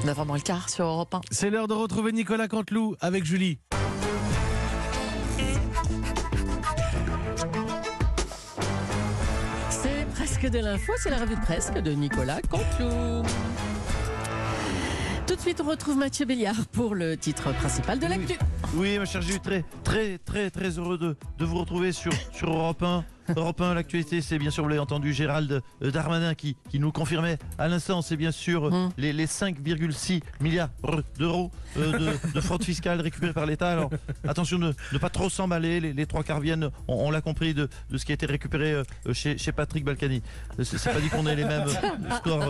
9h moins le quart sur Europe 1. C'est l'heure de retrouver Nicolas Canteloup avec Julie. C'est presque de l'info, c'est la revue de presse de Nicolas Canteloup. Tout de suite, on retrouve Mathieu Béliard pour le titre principal de l'actu. Oui, ma chère Julie, très heureux de vous retrouver sur Europe 1. Europe 1, l'actualité, c'est bien sûr, vous l'avez entendu, Gérald Darmanin qui nous confirmait à l'instant, c'est bien sûr les 5,6 milliards d'euros de fraude fiscale récupérée par l'État. Alors attention de ne pas trop s'emballer, les trois quarts viennent, on l'a compris, de ce qui a été récupéré chez Patrick Balkany. C'est pas dit qu'on ait les mêmes scores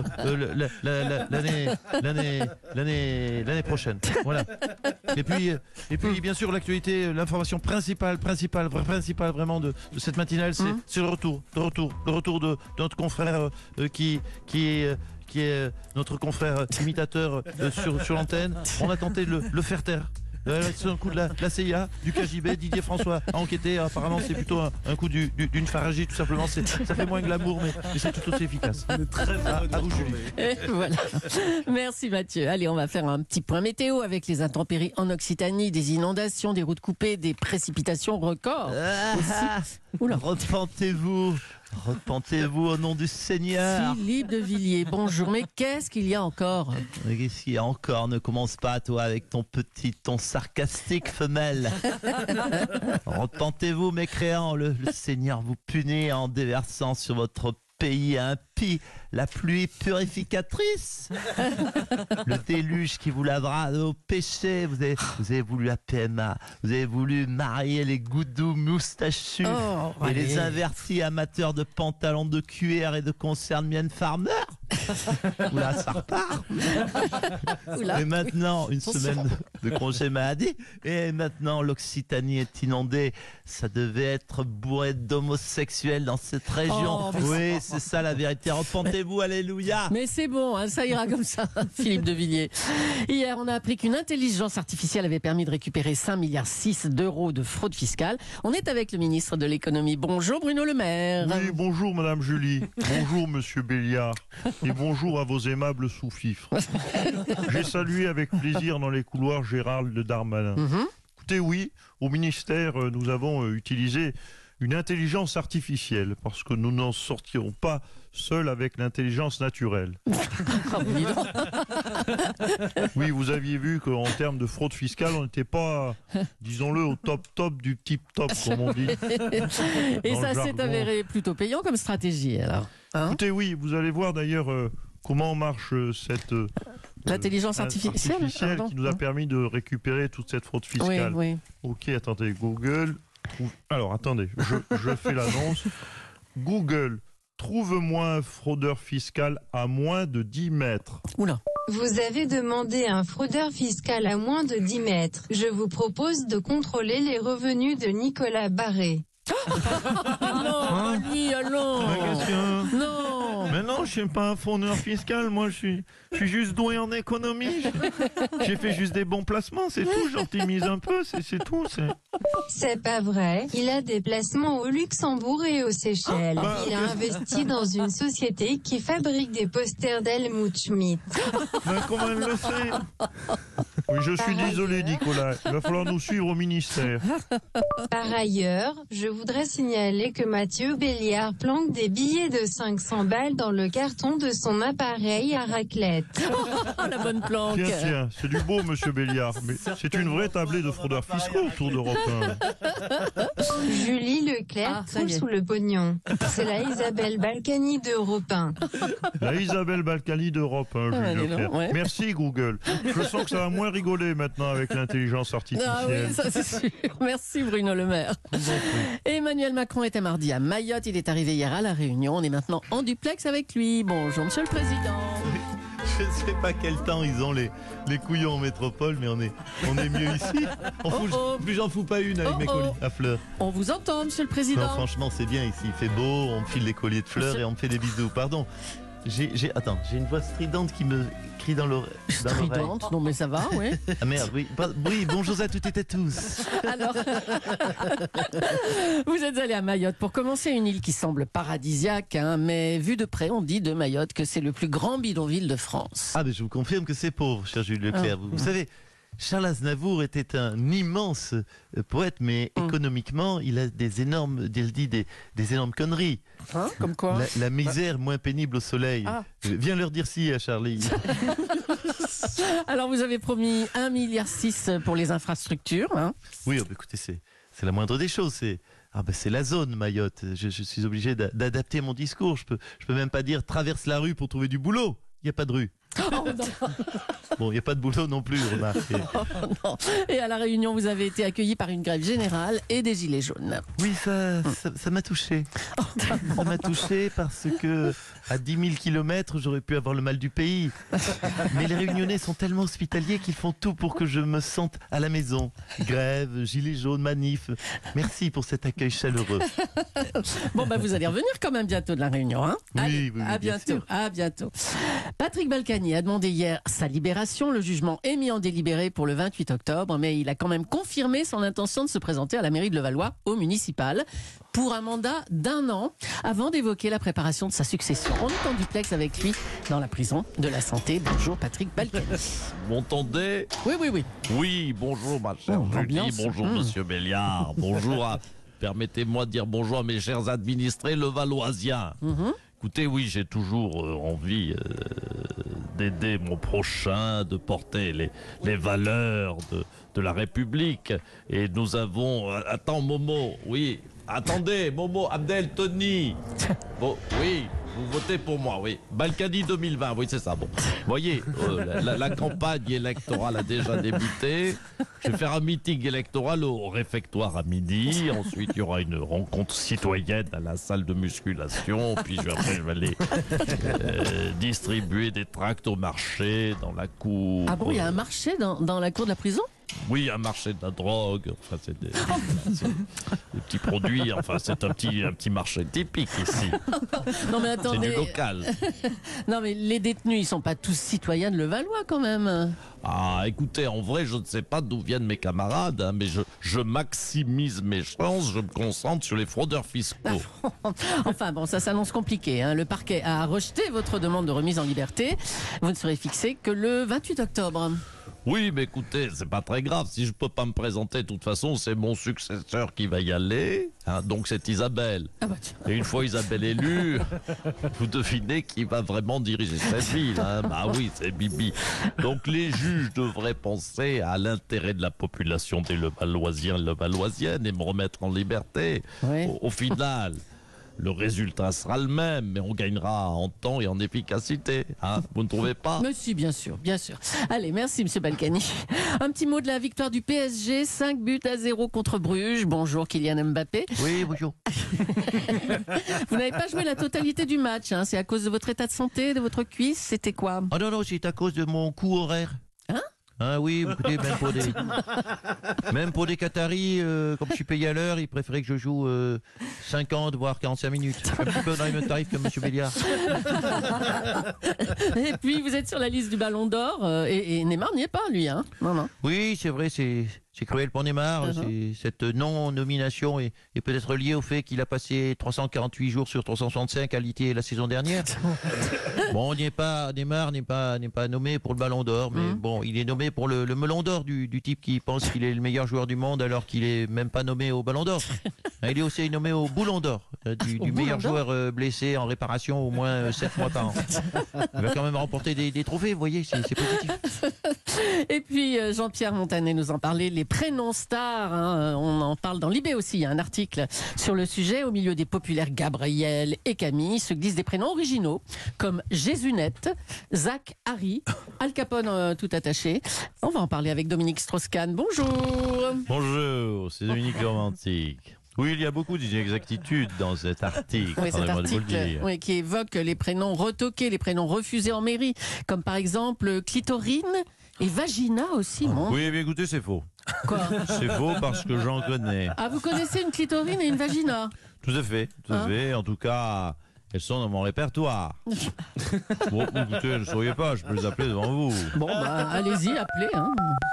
l'année prochaine. Voilà. Et puis bien sûr, l'actualité, l'information principale vraiment de cette matinale, c'est le retour de notre confrère qui est notre confrère imitateur sur l'antenne. On a tenté de le faire taire. C'est un coup de la CIA, du KGB, Didier François a enquêté. Apparemment, c'est plutôt un coup d'une pharyngite, tout simplement. Ça fait moins glamour, mais c'est tout aussi efficace. À vous, Julie. Et voilà. Merci Mathieu. Allez, on va faire un petit point météo avec les intempéries en Occitanie, des inondations, des routes coupées, des précipitations records. Oula. Repentez-vous au nom du Seigneur. Philippe de Villiers, bonjour. Mais qu'est-ce qu'il y a encore? Mais qu'est-ce qu'il y a encore? Ne commence pas, toi, avec ton ton sarcastique femelle. Repentez-vous, mécréants. Le Seigneur vous punit en déversant sur votre pays impie la pluie purificatrice. Le déluge qui vous lavera de vos péchés. Vous avez voulu la PMA. Vous avez voulu marier les goudous moustachus et les invertis amateurs de pantalons de cuir et de conserve mienne farmer. Oula, ça repart. Et maintenant, une semaine de congé maladie. Et maintenant, l'Occitanie est inondée. Ça devait être bourré d'homosexuels dans cette région. Oui, c'est ça la vérité. Repentez-vous, alléluia. Mais c'est bon, hein, ça ira comme ça, Philippe de Villiers. Hier, on a appris qu'une intelligence artificielle avait permis de récupérer 5,6 milliards d'euros de fraude fiscale. On est avec le ministre de l'économie. Bonjour Bruno Le Maire. Oui, bonjour Madame Julie. Bonjour Monsieur Béliard. Et bonjour à vos aimables sous-fifres. J'ai salué avec plaisir dans les couloirs Gérald Darmanin. Écoutez, oui, au ministère, nous avons utilisé une intelligence artificielle parce que nous n'en sortirons pas seuls avec l'intelligence naturelle. Oui, vous aviez vu qu'en termes de fraude fiscale, on n'était pas, disons-le, au top du tip-top, comme on dit. Et ça s'est avéré plutôt payant comme stratégie, alors. Hein? Écoutez, oui, vous allez voir d'ailleurs comment marche cette l'intelligence artificielle qui nous a permis de récupérer toute cette fraude fiscale. Oui. Ok, attendez, Google. Alors, attendez, je fais l'annonce. Google, trouve-moi un fraudeur fiscal à moins de 10 mètres. Oula. Vous avez demandé un fraudeur fiscal à moins de 10 mètres. Je vous propose de contrôler les revenus de Nicolas Barré. Non, lui, allons. Non. Mais non, je suis pas un fraudeur fiscal, moi je suis juste doué en économie. J'ai fait juste des bons placements, c'est tout, j'optimise un peu, c'est tout. C'est pas vrai. Il a des placements au Luxembourg et aux Seychelles. Il a investi dans une société qui fabrique des posters d'Helmut Schmidt. Mais comment elle le sait? Oui, je suis désolé, Nicolas. Il va falloir nous suivre au ministère. Par ailleurs, je voudrais signaler que Mathieu Béliard planque des billets de 500 balles dans le carton de son appareil à raclette. La bonne planque. Tiens, c'est du beau, monsieur Béliard. Mais c'est une vraie tablée de fraudeurs fiscaux autour d'Europe 1. Julie Leclerc croule sous le pognon. C'est la Isabelle Balkany d'Europe 1. La Isabelle Balkany d'Europe 1, Julie Leclerc. Ouais. Merci, Google. Je sens que ça va moins rigoler maintenant avec l'intelligence artificielle. Ah oui, ça c'est sûr. Merci Bruno Le Maire. Emmanuel Macron était mardi à Mayotte. Il est arrivé hier à La Réunion. On est maintenant en duplex avec lui. Bonjour, Monsieur le Président. Je ne sais pas quel temps ils ont les couillons en métropole, mais on est mieux ici. Plus j'en fous pas une avec mes colliers à fleurs. On vous entend, Monsieur le Président. Non, franchement, c'est bien ici. Il fait beau, on me file des colliers de fleurs et on me fait des bisous. Pardon. Attends, j'ai une voix stridente qui me crie dans l'oreille. Stridente, non mais ça va, oui. Ah merde, oui. Oui, bonjour à toutes et à tous. Alors, vous êtes allé à Mayotte pour commencer, une île qui semble paradisiaque, hein, mais vu de près, on dit de Mayotte que c'est le plus grand bidonville de France. Ah, mais je vous confirme que c'est pauvre, cher Jules Leclerc. Vous savez, Charles Aznavour était un immense poète, mais économiquement, il a des énormes conneries. Hein, comme quoi La misère moins pénible au soleil. Ah. Viens leur dire si à Charlie. Alors, vous avez promis 1,6 milliard pour les infrastructures. Hein. Oui, oh, bah, écoutez, c'est la moindre des choses. C'est la zone Mayotte. Je suis obligé d'adapter mon discours. Je peux même pas dire traverse la rue pour trouver du boulot. Il n'y a pas de rue. Oh, non. Bon, il n'y a pas de boulot non plus, remarquez. Oh, non. Et à La Réunion, vous avez été accueilli par une grève générale et des gilets jaunes. Oui, ça m'a touché. Ça m'a touché parce que à 10 000 kilomètres, j'aurais pu avoir le mal du pays. Mais les Réunionnais sont tellement hospitaliers qu'ils font tout pour que je me sente à la maison. Grève, gilets jaunes, manif. Merci pour cet accueil chaleureux. Bon, bah, vous allez revenir quand même bientôt de La Réunion. Hein. Allez, oui, à bien bientôt. sûr. À bientôt. Patrick Balkany a demandé hier sa libération. Le jugement est mis en délibéré pour le 28 octobre, mais il a quand même confirmé son intention de se présenter à la mairie de Levallois, au municipal, pour un mandat d'1 an, avant d'évoquer la préparation de sa succession. On est en duplex avec lui dans la prison de la Santé. Bonjour Patrick Balkany. Vous m'entendez? Oui, oui, oui. Oui, bonjour ma chère Julie, ambiance. bonjour monsieur Béliard, bonjour à... Permettez-moi de dire bonjour à mes chers administrés levalloisiens. Écoutez, oui, j'ai toujours envie d'aider mon prochain, de porter les valeurs de la République. Et nous avons... Attends, Momo, oui. Attendez, Momo, Abdel, Tony. Bon, oui, vous votez pour moi, oui. Balkany 2020, oui, c'est ça. Bon, voyez, la campagne électorale a déjà débuté. Je vais faire un meeting électoral au réfectoire à midi. Ensuite, il y aura une rencontre citoyenne à la salle de musculation. Puis après, je vais aller distribuer des tracts au marché, dans la cour. Ah bon, il y a un marché dans la cour de la prison? Oui, un marché de la drogue, enfin c'est des petits produits, enfin c'est un petit marché typique ici. Non mais C'est attendez. du local. Non mais les détenus, ils sont pas tous citoyens de Levallois quand même. Ah, écoutez, en vrai, je ne sais pas d'où viennent mes camarades, hein, mais je maximise mes chances, je me concentre sur les fraudeurs fiscaux. Enfin bon, ça s'annonce compliqué. Hein. Le parquet a rejeté votre demande de remise en liberté. Vous ne serez fixé que le 28 octobre. Oui, mais écoutez, c'est pas très grave. Si je peux pas me présenter, de toute façon, c'est mon successeur qui va y aller. Hein, donc c'est Isabelle. Ah bah tiens. Et une fois Isabelle élue, vous devinez qui va vraiment diriger cette ville. Hein. Bah oui, c'est Bibi. Donc les juges devraient penser à l'intérêt de la population des Levalloisiens et Levalloisiennes et me remettre en liberté. Ouais. Au final, le résultat sera le même, mais on gagnera en temps et en efficacité. Hein. Vous ne trouvez pas? Mais si, bien sûr, bien sûr. Allez, merci Monsieur Balkany. Un petit mot de la victoire du PSG, 5-0 contre Bruges. Bonjour Kylian Mbappé. Oui, bonjour. Vous n'avez pas joué la totalité du match, hein. C'est à cause de votre état de santé, de votre cuisse, c'était quoi? Ah non, c'est à cause de mon coût horaire. Hein? Ah oui, écoutez, même pour des Qataris, comme je suis payé à l'heure, ils préféraient que je joue 50 voire 45 minutes. Un petit peu dans les mêmes tarifs que M. Béliard. Et puis vous êtes sur la liste du Ballon d'Or et Neymar n'y est pas, lui, hein? Non. Oui, c'est vrai, c'est cruel pour Neymar. Cette non-nomination est peut-être liée au fait qu'il a passé 348 jours sur 365 à l'IT la saison dernière. Bon, Neymar n'est pas nommé pour le Ballon d'Or, mais bon, il est nommé pour le melon d'or du type qui pense qu'il est le meilleur joueur du monde alors qu'il est même pas nommé au Ballon d'Or. Il est aussi nommé au Boulon d'Or, du meilleur joueur blessé en réparation au moins 7 mois par an. Il va quand même remporter des trophées, vous voyez, c'est positif. Et puis Jean-Pierre Montanet nous en parlait, les prénoms stars, hein, on en parle dans Libé aussi, il y a un article sur le sujet. Au milieu des populaires Gabriel et Camille se glissent des prénoms originaux comme Jésunette, Zach, Harry, Al Capone tout attaché. On va en parler avec Dominique Strauss-Kahn. Bonjour. Bonjour, c'est Dominique Romantique. Oui, il y a beaucoup d'inexactitudes dans cet article. Oui, cet article qui évoque les prénoms retoqués, les prénoms refusés en mairie, comme par exemple clitorine et vagina aussi. Bon. Oui, mais écoutez, c'est faux. Quoi? C'est faux parce que j'en connais. Ah, vous connaissez une clitorine et une vagina? Tout à fait, tout à fait. En tout cas, elles sont dans mon répertoire. Bon, écoutez, ne souriez pas, je peux les appeler devant vous. Bon, bah, allez-y, appelez. Hein.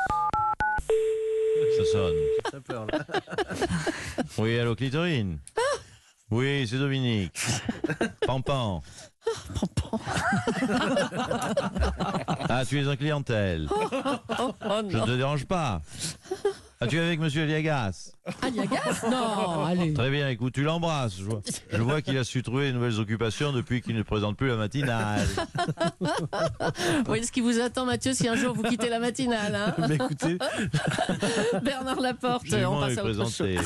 Ça sonne. J'ai peur, là. Oui, allô, Clitorine? Oui, c'est Dominique. Pampan. Ah, tu es en clientèle. Oh Je ne non. te dérange pas. Ah, tu es avec monsieur Liagas? Aliagas? Non, allez. Très bien, écoute, tu l'embrasses. Je vois qu'il a su trouver de nouvelles occupations depuis qu'il ne présente plus la matinale. Vous voyez ce qui vous attend, Mathieu, si un jour vous quittez la matinale. Hein. Mais écoutez, Bernard Laporte, J'ai on moins passe à autre chose. présenté.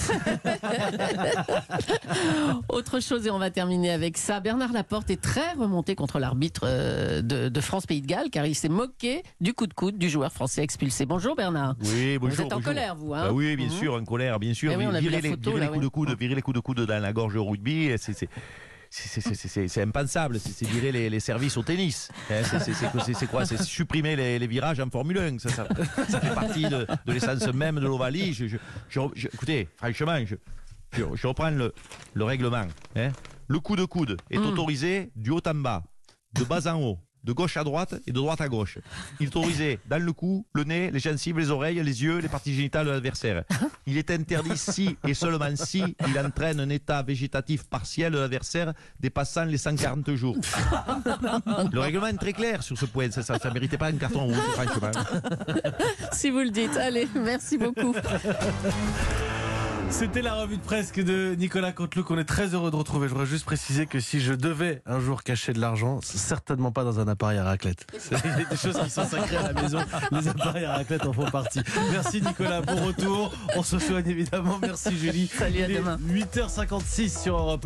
Autre chose, et on va terminer avec ça. Bernard Laporte est très remonté contre l'arbitre de France-Pays de Galles, car il s'est moqué du coup de coude du joueur français expulsé. Bonjour Bernard. Oui, bonjour. Vous êtes en bonjour. colère, vous, hein? Bah oui, bien Mhm. sûr, en colère, bien sûr. Eh oui, on a vu virer la photo, virer là, les coups de coude, virer les coups de coude dans la gorge au rugby, c'est impensable. C'est virer les services au tennis. Hein, c'est quoi? C'est supprimer les virages en Formule 1. Ça fait partie de l'essence même de l'Ovalie. Écoutez, franchement, je reprends le règlement. Hein. Le coup de coude est autorisé du haut en bas, de bas en haut, de gauche à droite et de droite à gauche. Il est autorisé dans le cou, le nez, les gencives, les oreilles, les yeux, les parties génitales de l'adversaire. Il est interdit si et seulement si il entraîne un état végétatif partiel de l'adversaire dépassant les 140 jours. Le règlement est très clair sur ce point. Ça ne méritait pas un carton rouge, franchement. Si vous le dites. Allez, merci beaucoup. c'était la revue de presse de Nicolas Canteloup qu'on est très heureux de retrouver. Je voudrais juste préciser que si je devais un jour cacher de l'argent, c'est certainement pas dans un appareil à raclette. Il y a des choses qui sont sacrées à la maison. Les appareils à raclette en font partie. Merci Nicolas, bon retour. On se soigne évidemment. Merci Julie. Salut, à Il est demain. 8h56 sur Europe 1.